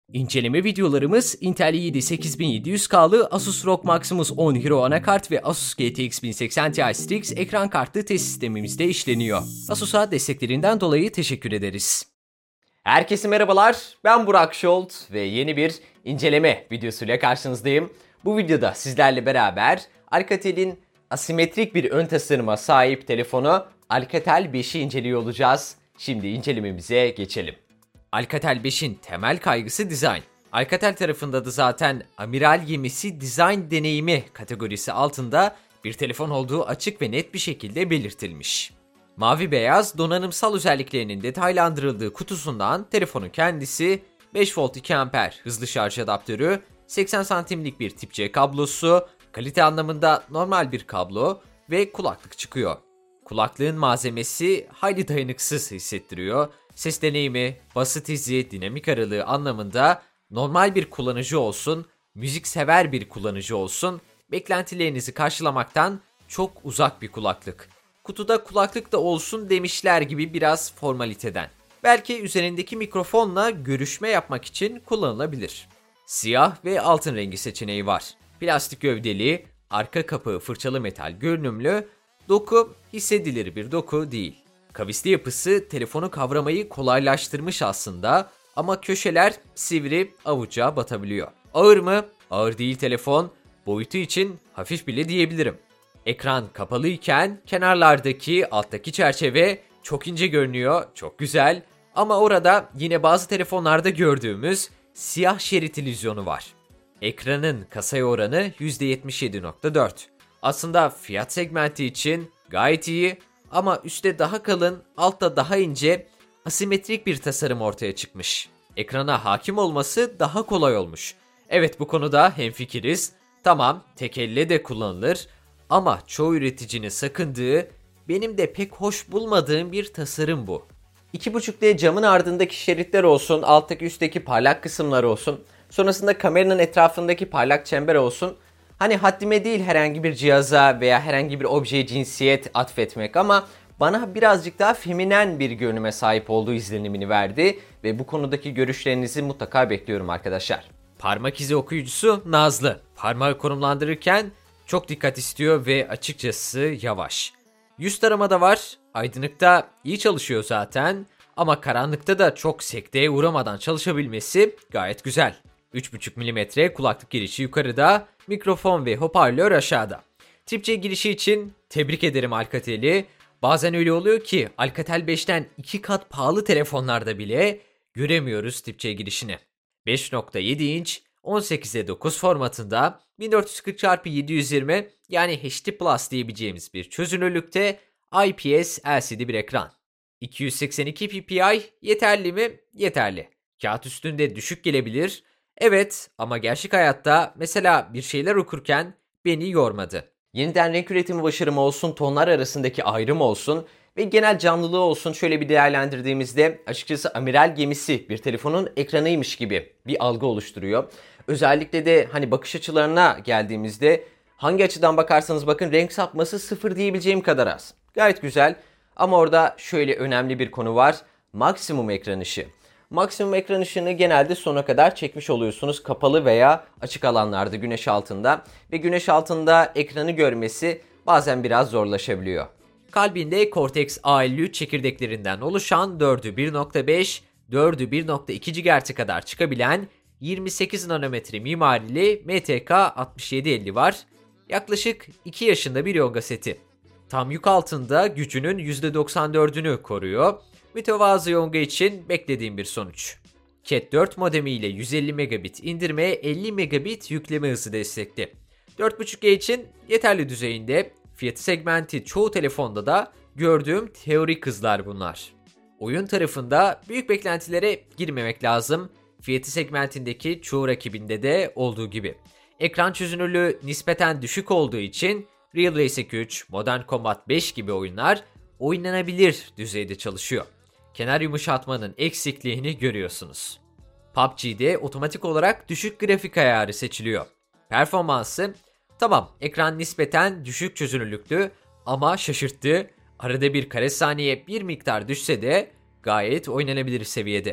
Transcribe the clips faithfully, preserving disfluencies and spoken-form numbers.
İnceleme videolarımız Intel i yedi sekiz bin yedi yüz K'lı Asus R O G Maximus on Hero anakart ve Asus G T X bin seksen Ti Strix ekran kartlı test sistemimizde işleniyor. Asus'a desteklerinden dolayı teşekkür ederiz. Herkese merhabalar, ben Burak Şolt ve yeni bir inceleme videosuyla karşınızdayım. Bu videoda sizlerle beraber Alcatel'in asimetrik bir ön tasarıma sahip telefonu Alcatel beşi inceliyor olacağız. Şimdi incelememize geçelim. Alcatel beşin temel kaygısı dizayn. Alcatel tarafında da zaten amiral gemisi dizayn deneyimi kategorisi altında bir telefon olduğu açık ve net bir şekilde belirtilmiş. Mavi beyaz donanımsal özelliklerinin detaylandırıldığı kutusundan telefonun kendisi, beş volt iki amper hızlı şarj adaptörü, seksen santimlik bir tip C kablosu, kalite anlamında normal bir kablo ve kulaklık çıkıyor. Kulaklığın malzemesi hayli dayanıksız hissettiriyor. Ses deneyimi, basit izi, dinamik aralığı anlamında normal bir kullanıcı olsun, müzik sever bir kullanıcı olsun, beklentilerinizi karşılamaktan çok uzak bir kulaklık. Kutuda kulaklık da olsun demişler gibi biraz formaliteden. Belki üzerindeki mikrofonla görüşme yapmak için kullanılabilir. Siyah ve altın rengi seçeneği var. Plastik gövdeli, arka kapağı fırçalı metal görünümlü, doku hissedilir bir doku değil. Kavisli yapısı telefonu kavramayı kolaylaştırmış aslında ama köşeler sivri, avuca batabiliyor. Ağır mı? Ağır değil telefon. Boyutu için hafif bile diyebilirim. Ekran kapalı iken kenarlardaki alttaki çerçeve çok ince görünüyor, çok güzel. Ama orada yine bazı telefonlarda gördüğümüz siyah şerit illüzyonu var. Ekranın kasaya oranı yüzde yetmiş yedi nokta dört. Aslında fiyat segmenti için gayet iyi ama üstte daha kalın, altta daha ince, asimetrik bir tasarım ortaya çıkmış. Ekrana hakim olması daha kolay olmuş. Evet, bu konuda hemfikiriz. Tamam, tek elle de kullanılır ama çoğu üreticinin sakındığı, benim de pek hoş bulmadığım bir tasarım bu. iki buçuk D camın ardındaki şeritler olsun, alttaki üstteki parlak kısımlar olsun, sonrasında kameranın etrafındaki parlak çember olsun. Hani haddime değil herhangi bir cihaza veya herhangi bir objeye cinsiyet atfetmek ama bana birazcık daha feminen bir görünüme sahip olduğu izlenimini verdi ve bu konudaki görüşlerinizi mutlaka bekliyorum arkadaşlar. Parmak izi okuyucusu nazlı. Parmağı konumlandırırken çok dikkat istiyor ve açıkçası yavaş. Yüz tarama da var. Aydınlıkta iyi çalışıyor zaten ama karanlıkta da çok sekteye uğramadan çalışabilmesi gayet güzel. üç buçuk milimetre kulaklık girişi yukarıda, mikrofon ve hoparlör aşağıda. Tip C girişi için tebrik ederim Alcatel'i. Bazen öyle oluyor ki Alcatel beşten iki kat pahalı telefonlarda bile göremiyoruz Tip C girişini. beş nokta yedi inç on sekize dokuz formatında bin dört yüz kırk çarpı yedi yüz yirmi yani H D Plus diyebileceğimiz bir çözünürlükte I P S L C D bir ekran. iki yüz seksen iki P P I yeterli mi? Yeterli. Kağıt üstünde düşük gelebilir. Evet ama gerçek hayatta mesela bir şeyler okurken beni yormadı. Yeniden renk üretimi başarımı olsun, tonlar arasındaki ayrım olsun ve genel canlılığı olsun şöyle bir değerlendirdiğimizde açıkçası amiral gemisi bir telefonun ekranıymış gibi bir algı oluşturuyor. Özellikle de hani bakış açılarına geldiğimizde hangi açıdan bakarsanız bakın renk sapması sıfır diyebileceğim kadar az. Gayet güzel ama orada şöyle önemli bir konu var. Maksimum ekran ışığı. Maksimum ekran ışığını genelde sona kadar çekmiş oluyorsunuz kapalı veya açık alanlarda güneş altında ve güneş altında ekranı görmesi bazen biraz zorlaşabiliyor. Kalbinde Cortex A elli üç çekirdeklerinden oluşan dördü bir nokta beş, dördü bir nokta iki gigahertz'e kadar çıkabilen yirmi sekiz nanometre mimarili M T K altmış yedi elli var. Yaklaşık iki yaşında bir Yonga seti. Tam yük altında gücünün yüzde doksan dördünü koruyor. Mütevazı Yonga için beklediğim bir sonuç. Cat dört modemi ile yüz elli megabit indirme, elli megabit yükleme hızı destekli. dört buçuk G için yeterli düzeyinde, fiyatı segmenti çoğu telefonda da gördüğüm teorik hızlar bunlar. Oyun tarafında büyük beklentilere girmemek lazım. Fiyatı segmentindeki çoğu rakibinde de olduğu gibi. Ekran çözünürlüğü nispeten düşük olduğu için Real Racing üç, Modern Combat beş gibi oyunlar oynanabilir düzeyde çalışıyor. Kenar yumuşatmanın eksikliğini görüyorsunuz. P U B G'de otomatik olarak düşük grafik ayarı seçiliyor. Performansı, tamam ekran nispeten düşük çözünürlüklü ama şaşırttı. Arada bir kare saniye bir miktar düşse de gayet oynanabilir seviyede.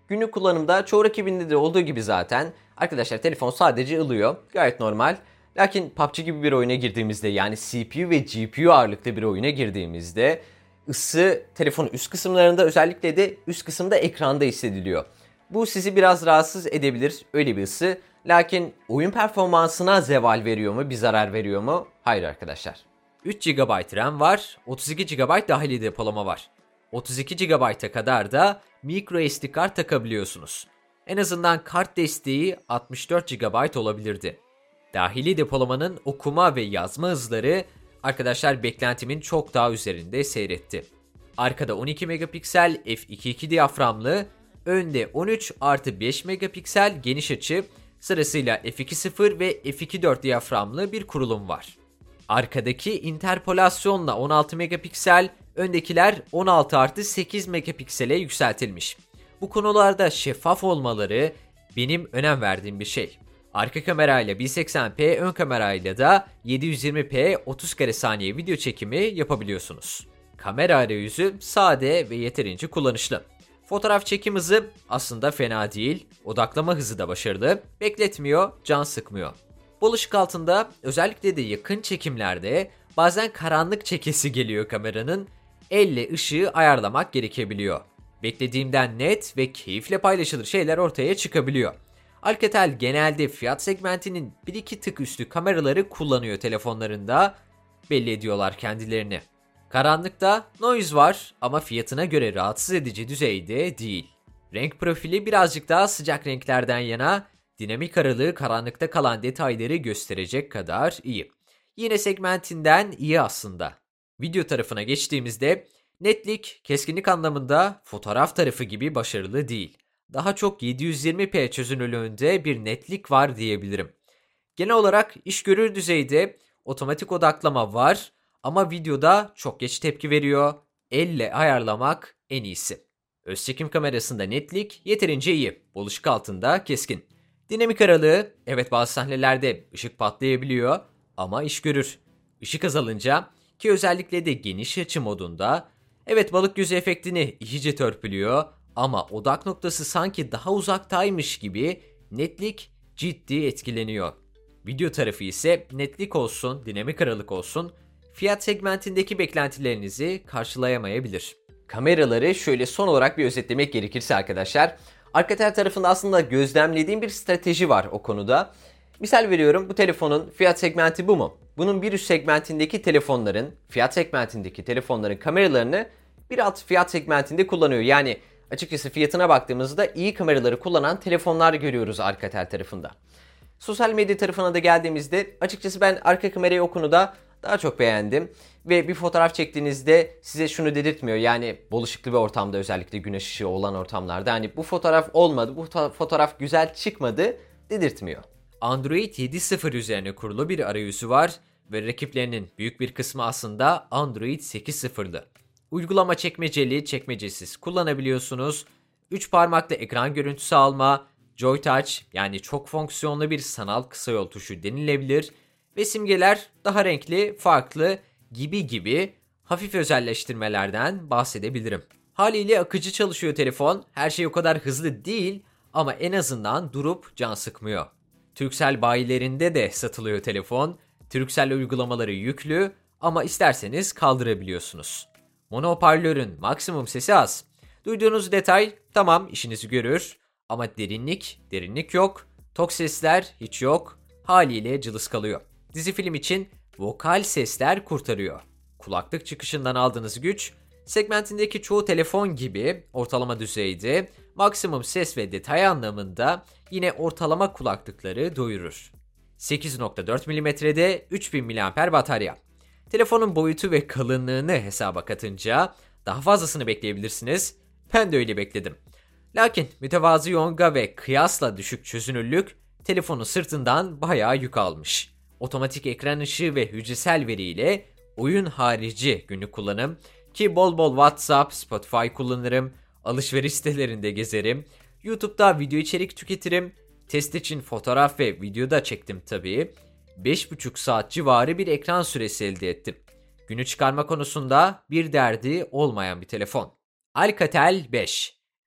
Günlük kullanımda çoğu rakibinde de olduğu gibi zaten arkadaşlar telefon sadece ılıyor. Gayet normal. Lakin P U B G gibi bir oyuna girdiğimizde, yani C P U ve G P U ağırlıklı bir oyuna girdiğimizde ısı telefonun üst kısımlarında, özellikle de üst kısımda ekranda hissediliyor. Bu sizi biraz rahatsız edebilir, öyle bir ısı. Lakin oyun performansına zeval veriyor mu, bir zarar veriyor mu? Hayır arkadaşlar. üç gigabayt RAM var, otuz iki gigabayt dahili depolama var. otuz iki gigabayta kadar da micro S D kart takabiliyorsunuz. En azından kart desteği altmış dört gigabayt olabilirdi. Dahili depolamanın okuma ve yazma hızları arkadaşlar beklentimin çok daha üzerinde seyretti. Arkada on iki megapiksel f iki nokta iki diyaframlı, önde on üç artı beş megapiksel geniş açı, sırasıyla f iki nokta sıfır ve f iki nokta dört diyaframlı bir kurulum var. Arkadaki interpolasyonla on altı megapiksel, öndekiler on altı artı sekiz megapiksele yükseltilmiş. Bu konularda şeffaf olmaları benim önem verdiğim bir şey. Arka kamerayla bin seksen p, ön kamerayla da yedi yüz yirmi p otuz kare saniye video çekimi yapabiliyorsunuz. Kamera arayüzü sade ve yeterince kullanışlı. Fotoğraf çekim hızı aslında fena değil, odaklama hızı da başarılı, bekletmiyor, can sıkmıyor. Bol ışık altında, özellikle de yakın çekimlerde bazen karanlık çekesi geliyor kameranın, elle ışığı ayarlamak gerekebiliyor. Beklediğimden net ve keyifle paylaşılır şeyler ortaya çıkabiliyor. Alcatel genelde fiyat segmentinin bir iki tık üstü kameraları kullanıyor telefonlarında, belli ediyorlar kendilerini. Karanlıkta noise var ama fiyatına göre rahatsız edici düzeyde değil. Renk profili birazcık daha sıcak renklerden yana, dinamik aralığı karanlıkta kalan detayları gösterecek kadar iyi. Yine segmentinden iyi aslında. Video tarafına geçtiğimizde netlik, keskinlik anlamında fotoğraf tarafı gibi başarılı değil. Daha çok yedi yüz yirmi p çözünürlüğünde bir netlik var diyebilirim. Genel olarak iş görür düzeyde otomatik odaklama var ama videoda çok geç tepki veriyor. Elle ayarlamak en iyisi. Öz çekim kamerasında netlik yeterince iyi. Bol ışık altında keskin. Dinamik aralığı, evet bazı sahnelerde ışık patlayabiliyor ama iş görür. Işık azalınca, ki özellikle de geniş açı modunda, evet balık gözü efektini iyice törpülüyor ama odak noktası sanki daha uzaktaymış gibi netlik ciddi etkileniyor. Video tarafı ise netlik olsun, dinamik aralık olsun, fiyat segmentindeki beklentilerinizi karşılayamayabilir. Kameraları şöyle son olarak bir özetlemek gerekirse arkadaşlar, Alcatel tarafında aslında gözlemlediğim bir strateji var o konuda. Misal veriyorum, bu telefonun fiyat segmenti bu mu? Bunun bir üst segmentindeki telefonların, fiyat segmentindeki telefonların kameralarını bir alt fiyat segmentinde kullanıyor. Yani açıkçası fiyatına baktığımızda iyi kameraları kullanan telefonlar görüyoruz Alcatel tarafında. Sosyal medya tarafına da geldiğimizde açıkçası ben arka kamerayı o konuda daha çok beğendim. Ve bir fotoğraf çektiğinizde size şunu dedirtmiyor. Yani bol ışıklı bir ortamda, özellikle güneş ışığı olan ortamlarda, hani bu fotoğraf olmadı, bu fotoğraf güzel çıkmadı dedirtmiyor. Android yedi nokta sıfır üzerine kurulu bir arayüzü var ve rakiplerinin büyük bir kısmı aslında Android sekiz nokta sıfırlı. Uygulama çekmeceli, çekmecesiz kullanabiliyorsunuz. üç parmakla ekran görüntüsü alma, Joy Touch yani çok fonksiyonlu bir sanal kısa yol tuşu denilebilir ve simgeler daha renkli, farklı gibi gibi hafif özelleştirmelerden bahsedebilirim. Haliyle akıcı çalışıyor telefon, her şey o kadar hızlı değil ama en azından durup can sıkmıyor. Turkcell bayilerinde de satılıyor telefon, Turkcell uygulamaları yüklü ama isterseniz kaldırabiliyorsunuz. Mono hoparlörün maksimum sesi az. Duyduğunuz detay tamam işinizi görür ama derinlik, derinlik yok, tok sesler hiç yok, haliyle cılız kalıyor. Dizi film için vokal sesler kurtarıyor. Kulaklık çıkışından aldığınız güç, segmentindeki çoğu telefon gibi ortalama düzeyde, maksimum ses ve detay anlamında yine ortalama kulaklıkları doyurur. sekiz nokta dört milimetrede üç bin miliamper batarya. Telefonun boyutu ve kalınlığını hesaba katınca daha fazlasını bekleyebilirsiniz. Ben de öyle bekledim. Lakin mütevazı yonga ve kıyasla düşük çözünürlük telefonun sırtından bayağı yük almış. Otomatik ekran ışığı ve hücresel veriyle oyun harici günlük kullanım, ki bol bol WhatsApp, Spotify kullanırım, alışveriş sitelerinde gezerim, YouTube'da video içerik tüketirim, test için fotoğraf ve video da çektim tabii. beş buçuk saat civarı bir ekran süresi elde ettim. Günü çıkarma konusunda bir derdi olmayan bir telefon. Alcatel beş.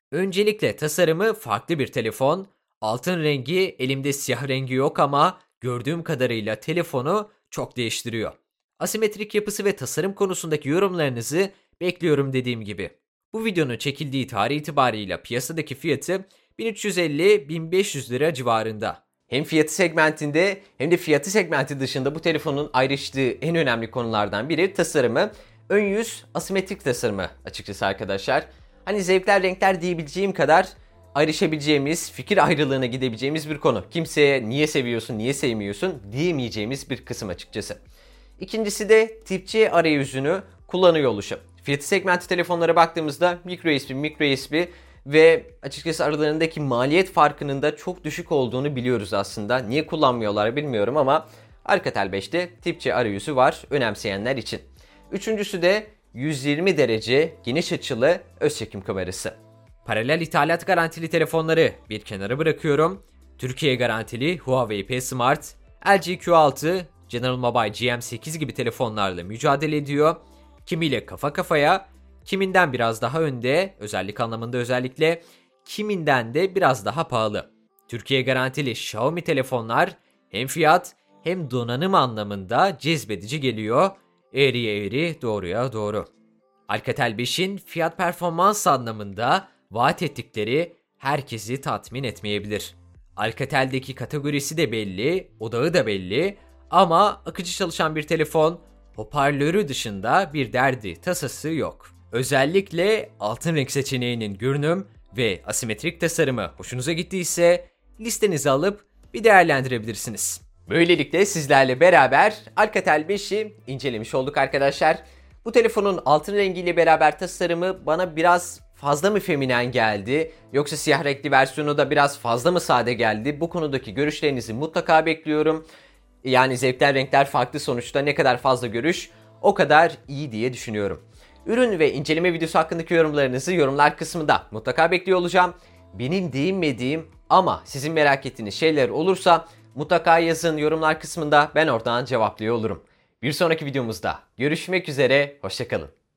Öncelikle tasarımı farklı bir telefon. Altın rengi, elimde siyah rengi yok ama gördüğüm kadarıyla telefonu çok değiştiriyor. Asimetrik yapısı ve tasarım konusundaki yorumlarınızı bekliyorum dediğim gibi. Bu videonun çekildiği tarih itibarıyla piyasadaki fiyatı bin üç yüz elli bin beş yüz lira civarında. Hem fiyatı segmentinde hem de fiyatı segmenti dışında bu telefonun ayrıştığı en önemli konulardan biri tasarımı. Ön yüz asimetrik tasarımı açıkçası arkadaşlar. Hani zevkler renkler diyebileceğim kadar ayrışabileceğimiz, fikir ayrılığına gidebileceğimiz bir konu. Kimseye niye seviyorsun, niye sevmiyorsun diyemeyeceğimiz bir kısım açıkçası. İkincisi de tip C arayüzünü kullanıyor oluşu. Fiyatı segmenti telefonlara baktığımızda microUSB, microUSB ve açıkçası aralarındaki maliyet farkının da çok düşük olduğunu biliyoruz aslında. Niye kullanmıyorlar bilmiyorum ama Alcatel beşte tip C arayüzü var önemseyenler için. Üçüncüsü de yüz yirmi derece geniş açılı öz çekim kamerası. Paralel ithalat garantili telefonları bir kenara bırakıyorum. Türkiye garantili Huawei P Smart, L G Q altı, General Mobile G M sekiz gibi telefonlarla mücadele ediyor. Kimiyle kafa kafaya, kiminden biraz daha önde, özellik anlamında özellikle, kiminden de biraz daha pahalı. Türkiye garantili Xiaomi telefonlar hem fiyat hem donanım anlamında cezbedici geliyor. Eğriye eğri, doğruya doğru. Alcatel beşin fiyat performans anlamında vaat ettikleri herkesi tatmin etmeyebilir. Alcatel'deki kategorisi de belli, odağı da belli ama akıcı çalışan bir telefon, hoparlörü dışında bir derdi, tasası yok. Özellikle altın renk seçeneğinin görünüm ve asimetrik tasarımı hoşunuza gittiyse listenize alıp bir değerlendirebilirsiniz. Böylelikle sizlerle beraber Alcatel beşi incelemiş olduk arkadaşlar. Bu telefonun altın rengiyle beraber tasarımı bana biraz fazla mı feminen geldi? Yoksa siyah renkli versiyonu da biraz fazla mı sade geldi? Bu konudaki görüşlerinizi mutlaka bekliyorum. Yani zevkler renkler farklı sonuçta, ne kadar fazla görüş o kadar iyi diye düşünüyorum. Ürün ve inceleme videosu hakkındaki yorumlarınızı yorumlar kısmında mutlaka bekliyor olacağım. Benim değinmediğim ama sizin merak ettiğiniz şeyler olursa mutlaka yazın yorumlar kısmında, ben oradan cevaplıyor olurum. Bir sonraki videomuzda görüşmek üzere, hoşça kalın.